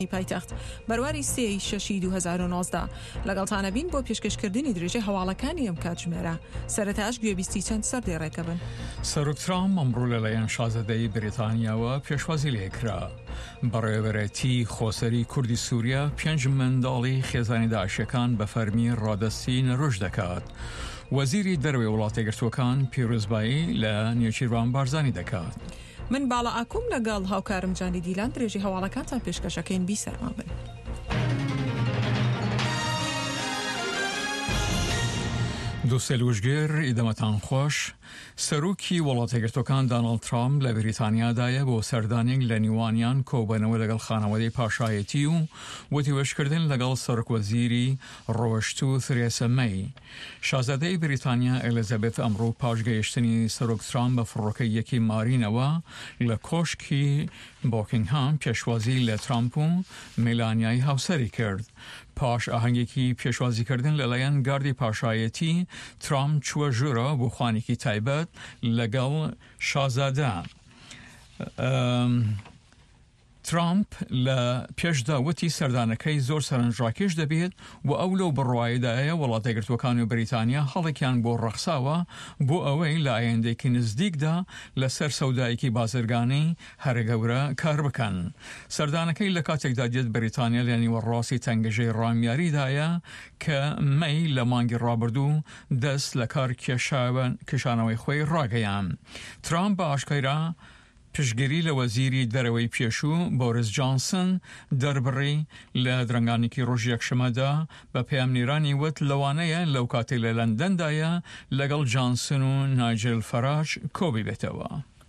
پایتەخت بەرواری 3/6/2019 لەگەڵتانە بین بۆ پێشکەشکردنی درێژەی هەواڵەکانی ئەم کاتژمێرە. سەرەتاش گوێبیستی چەند سەردەی ڕێکەبن. سەرۆک ترامپ ئەمڕۆ لەلایەن شازادەی بریتانیاوە پێشوازی لێکرا. بەڕێوەبەرەتی خۆسەری کوردی سووریا 5 منداڵی خێزانی داعشەکان بە فەرمی ڕادەستی نەڕۆژ دەکات. وەزیری دەروێ وڵاتە یەکگرتووەکان پیرۆزبایی لە نێچیروان بارزانی دەکات. من باڵا ئاکوم لەگەڵ هاوکارم جانی دیلان درێژەی هەواڵەکانتان پێشکەشەکەین بیسەرمان بن. دووسێ وشگێر ئیدەمەتان خۆش. سەرۆکی وڵاتە یەکگرتووەکان داناڵد ترامپ لە بریتانیادایە بۆ سەردانێک لە نیوانیان کۆبەنەوە لەگەڵ خانەوەدەی پاشایەتی و وتیوەشکردن لەگەڵ سەرۆکوەزیری ڕۆشتوو ترێسە مەی. شازادەی بریتانیا ئێلیزابێت ئەمڕۆ پاشگەیشتنی سەرۆک ترامپ بە فڕۆکەی 1 مارینەوە لە کۆشکی بۆکینگهام پێشوازی لە ترامپ و میلانیای هاوسەری کرد. پاش ئاهەنگێکی پێشوازیکردن لەلایەن گاردی پاشایەتی ترامپ چووە ژوورە بۆ خوانێکی تایبەت لەگەڵ شازادە. ترامپ لە پێشدا وتی سەردانەکەی زۆر سەرنجڕاکێش دەبێت و ئەو لەو بڕوایدایە وڵاتە یەکگرتووەکان و بریتانیا هەڵێکیان بۆ ڕەخساوە بۆ ئەوەی لە ئایندێکی نزدیکدا لەسەر سەودایەکی بازرگانەی هەرگەورە کار بکەن. سەردانەکەی لە کاتێکدا دێت بریتانیا لە نیوەڕاستی تەنگەژەی ڕامیاریدایە کە مەی لە مانگی ڕابردوو دەست لە کار کێشانەوەی خۆی ڕاگەیان. ترامپ بە ئاشکرا پشتگیری لە وەزیری دەرەوەی پێشوو بۆریس جانسن دەربڕی لە درەنگانێکی ڕۆژی یەکشەمەدا بە پەیامنیرانی وت لەوانەیە لەو کاتێک لە لەندەندایە لەگەڵ جانسن و نایجل فەراج کۆبی بێتەوە.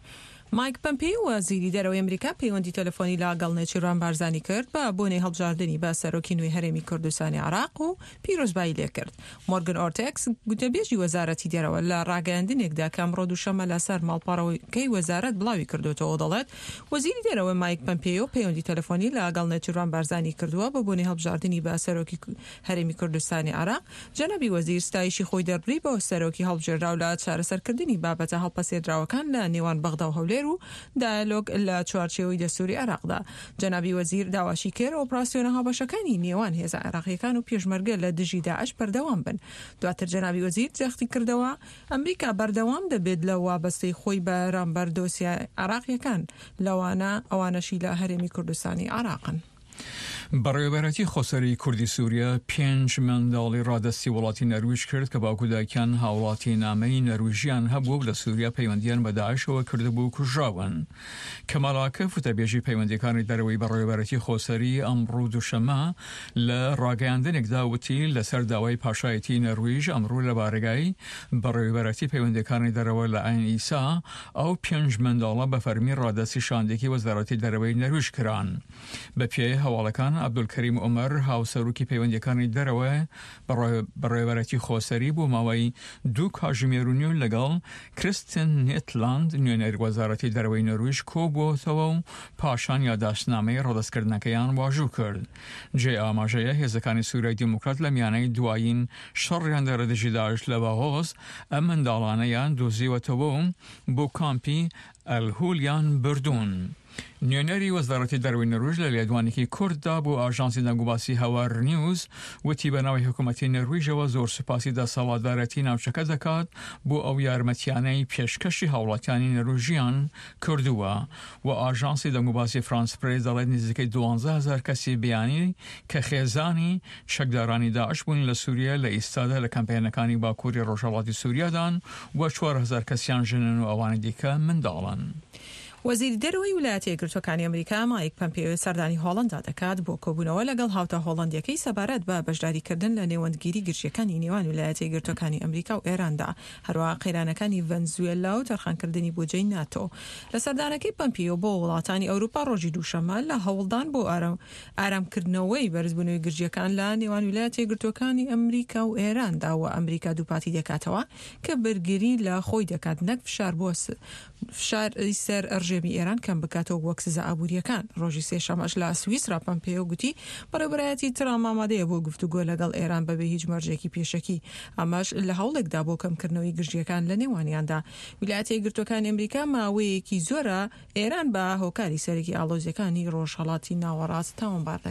مایک پەمپێ وەزیری دەرەوەی ئەمریکا پەیوەندی تەلەفۆنی لەگەڵ نێچیروان بارزانی کرد بە بۆنەی هەڵبژاردننی بە سەرۆکی نوێی هەرێمی کوردستانی عێراق و پیرۆزبایی لێکرد. مۆرگن ئۆرتێکس گوتەبێژی وەزارەتی دەرەوە لە ڕاگەیاندنێکدا کە ئەمڕۆ دووشەمە لەسەر ماڵپەڕەوەکەی وەزارەت بڵاوی کردوتەوە دەڵێت وەزیری دەرەوە مایک پەمپێ پەیوەندی تەلەفۆنی لەگەڵ نێچیروان بارزانی کردووە بە بۆنەی هەڵبژاردننی بە سەرۆکی هەرێمی کوردستانی عێراق. جەنابی وەزیر ستایشی خۆی دەربڕی بە سەرۆکی هەڵبژێردراو لە چارەسەرکردنی بابەتە هەڵپەسێردراوەکان لە نێوان بەغدا و هەولێر و دایلۆگ لە چوارچێوەی دەستوری عێراقدا. جەنابی وەزیر داواشی کرد ئۆپراسیۆنە هاوبەشەکانی نێوان هێزە عێراقیەکان و پێشمەرگە لە دژی داعش بەردەوام بن. دواتر جەنابی وەزیر جەختی کردەوە ئەمریکا بەردەوام دەبێت لە وابەستەی خۆی بەرامبەر دۆسیای عێراقیەکان ئەوانەشی لە هەرێمی کوردستانی عێراقن. بەڕێوەبەرەتی خۆسەری کوردی سووریا 5 منداڵی ڕادەستی وڵاتی نەرویج کرد کە باوکوداکیان هاوڵاتی نامەی نەرویژیان هەبوو لە سووریا پەیوەندیان بە داعشەوە کردبوو و کوژراون. کەماڵاکە وتەبێژی پەیوەندیەکانی دەرەوەی بەڕێوەبەرەتی خۆسەری ئەمڕۆ دووشەمە لە ڕاگەیاندنێکدا وتی لەسەر داوای پاشایەتی نەرویژ ئەمڕۆ لە بارگای بەڕێوەبەرەتی پەیوەندیەکانی دەرەوە لە ئاین ئیسا ئەو 5 منداڵە بە فەرمی ڕادەستی شاندێکی وەزارەتی دەرەوەی نەرویج کران. بە پێی هەواڵەکان عەبدولکەریم عومەر هاوسەرۆکی پەیوەندیەکانی دەرەوە بەڕێوەبەرەتی خۆسەری بۆ ماوەی 2 کاتژمێر و نیو لەگەڵ کریستین نیتلاند نوێنەری وەزارەتی دەرەوەی نەرویج کۆبووەتەوە و پاشان یاداشتنامەی ڕادەستکردنەکەیان واژوو کرد. جێ ئاماژەیە هێزەکانی سووریای دیموکرات لە میانەی دوایین شەڕیان دەرەدەژی داعش لە باهۆز ئەم منداڵانەیان دۆزیوەتەوە و بۆ کامپی ئەلهولیان بردوون. نوێنەری وەزارەتی دەرەوەی نەرویج لە لێدوانێکی کورددا بۆ ئاژانسی دەنگوباسی هەوار نیوز وتی بە ناوی حکوومەتی نەرویژەوە زۆر سوپاسی دەسەڵاتدارەتی ناوچەکە دەکات بۆ ئەو یارمەتیانەی پێشکەشی هاوڵاتیانی نەرویژیان کردووە و ئاژانسی دەنگوباسی فرانس پرێس دەڵێت نزیکەی 12,000 کەسی بیانی کە خێزانی چەکدارانی داعش بوون لە سووریا لە ئیستادا لە کەمپینەکانی باکووری ڕۆژهەڵاتی سووریادان و 4,000 کەسیان ژنن و ئەوانی دیکە منداڵن. وەزیری دەرەوەی ویلایەتە یەکگرتووەکانی ئەمریکا مایک پەمپێ سەردانی هۆڵەندا دەکات بۆ کۆبوونەوە لەگەڵ هاوتە هۆڵەندیەکەی سەبارەت بە بەشداریکردن لە نێوەندگیری گرژیەکانی نێوان ویلایەتە یەکگرتووەکانی ئەمریکا و ئێراندا، هەروەها قەیرانەکانی ڤەنزوێلا و تەرخانکردنی بودجەی ناتۆ. لە سەردانەکەی پەمپێ بۆ وڵاتانی ئەوروپا ڕۆژی دووشەمە لە هەوڵدان بۆ ئارامکردنەوەی بەرزبوونەوەی گرژیەکان لە نێوان ویلایەتە یەکگرتووەکانی ئەمریکا و ئێراندا و ئەمریکا دووپاتی دەکاتەوە کە بەرگری لە خۆی دەکات نەک فشار بۆ فشار سەر هەڵبژێمی ئێران کەم بکاتەوە وەک سزا ئابوووریەکان. ڕۆژی سێشەمەش لە سویسرا پۆمپێۆ گوتی بەڕێوەبەرایەتی ترامپ ئامادەیە بۆ گفتوگۆ لەگەڵ ئێران بەبێ هیچ مەرجێکی پێشەکی، ئەمەش لە هەوڵێکدا بۆ کەمکردنەوەی گژیەکان لە نێوانیاندا. ویلایەتە یەکگرتووەکانی ئەمریکا ماوەیەکی زۆرە ئێران بە هۆکاری سەرەکی ئاڵۆزیەکانی ڕۆژهەڵاتی ناوەڕاست تاوانبار